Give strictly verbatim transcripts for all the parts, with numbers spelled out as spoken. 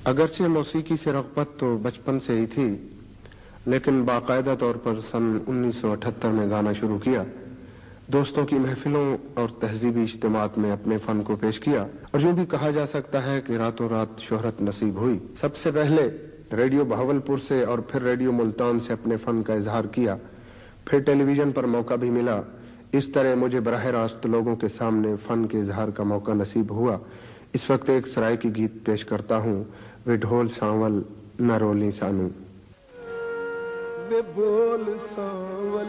अगरचे मौसीकी से रग़बत तो बचपन से ही थी, लेकिन बाकायदा तौर पर सन उन्नीस सौ अठहत्तर में गाना शुरू किया। दोस्तों की महफिलों और तहजीबी इज्तिमात में अपने फ़न को पेश किया और यूँ भी कहा जा सकता है कि रातों रात शोहरत नसीब हुई। सबसे पहले रेडियो बहावलपुर से और फिर रेडियो मुल्तान से अपने फ़न का इजहार किया, फिर टेलीविज़न पर मौका भी मिला। इस तरह मुझे बराह रास्त लोगों के सामने फ़न के इजहार का मौका नसीब हुआ। इस वक्त एक सरायकी गीत पेश करता हूँ, वे ढोल सांवल न रोली सानू। वे बोल सांवल,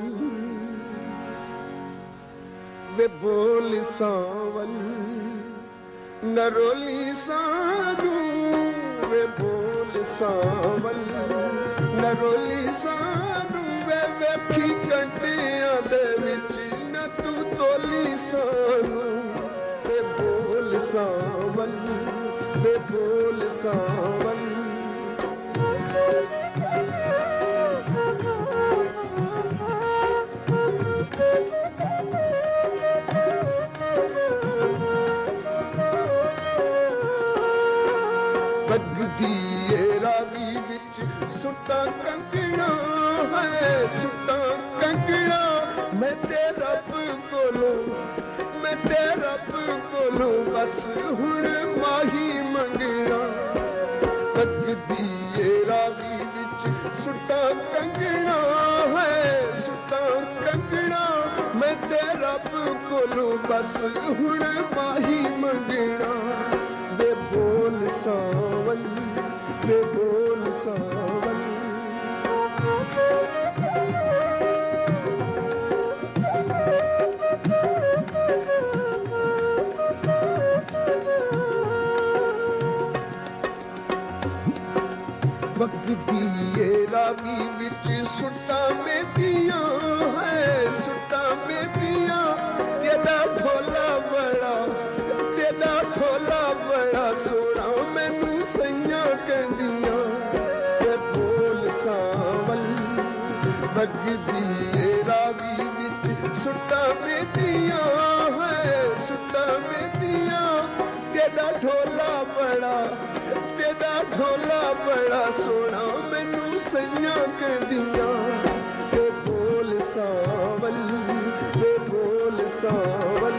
वे बोल सांवल न रोली सानू, वे बोल सांवल न रोली सानू, वे वेखी कंटियां दे विच न तू तोली सानू, वे बोल सांवल, वे बोल सांवल। बगदी रावी विच सुटा कंकड़ा है, सुटा कंकड़ा मैं तेरा कोलो, मैं तेरा कोलो बस हुण माही मंगना। बगदी रावी विच सुटा कंकड़ा है, सुटा कंकड़ा मैं तेरा कोलो बस हुण माही मंगना। वे बोल सांवल, वे बोल सांवल। बगदी रावी विच सुटा मेदियां है, सुटा मेदियां तेरा ढोला बड़ा, तेरा ढोला बड़ा सोना मैनू सैयां कहंदियां। वे बोल सांवल, बगदी रावी विच सुटा मेदियां है, सुटा मेदियां तेरा ढोला बड़ा, तेरा ढोला बड़ा सोना मैनू सैयां कहंदियां। वे बोल सांवल, वे बोल सांवल।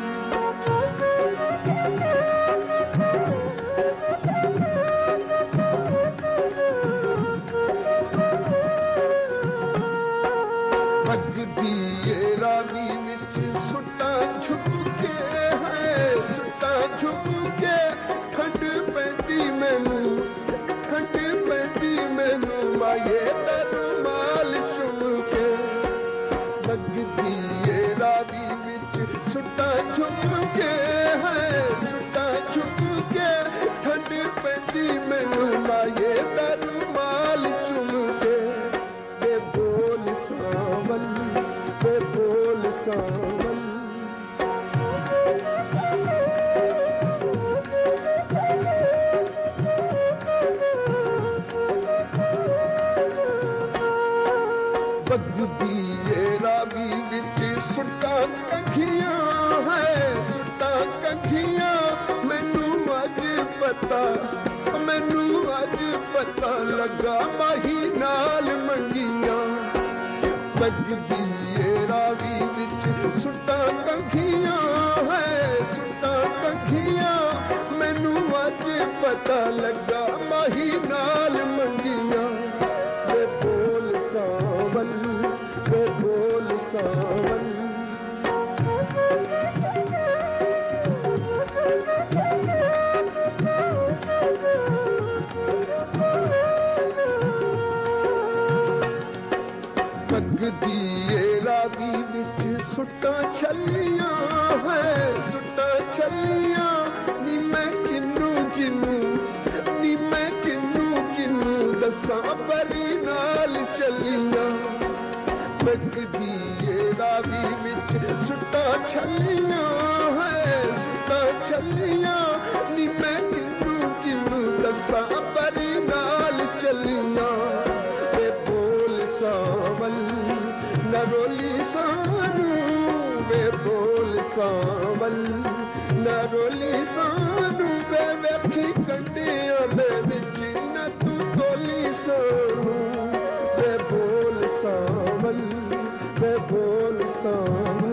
बगदी रावी विच सुटा झुक के है, सुटा झुक के ठंड पैंदी मैनू, ठंड पैंदी मैनू माये दा रुमाल चुम के। बगदी रावी विच सुटा झुक के है, सुटा झुक के ठंड पैंदी मैनू माये दा रुमाल चुम के। वे बोल सांवल, वे बोल सांवल। बगदी रावी विच सुटा कंखियां है, सुटा कंखियां मैनू अज पता, मैनू अज पता लगा माही नाल मंगियां। बगदी रावी विच सुटा कंखियां है, सुटा कंखियां मैनू अज पता लगा माही नाल मंगियां। वे बोल सांवल, वे बोल सांवल। बगदी रावी विच सुटा छलियां है, सुटा छलियां नी मैं किन्नू किन्नू, नी मैं किन्नू किन्नू दसां परी नाल चलियां। बगदी रावी विच सुटा छलियां है, सुटा छलियां नी मैं किन्नू किन्नू दसां परी नाल चलियां। वे बोल सांवल न रोली सानू, वे बोल सांवल न रोली सानू, वे ਵੇ ਵੇਖੀ ਕੰਢਿਆਂ ਦੇ ਵਿੱਚ ਨਾ ਤੂੰ ਤੋਲੀ ਸਾਨੂੰ ਵੇ ਬੋਲ ਸਾਵਲ ਵੇ ਬੋਲ ਸਾਵਲ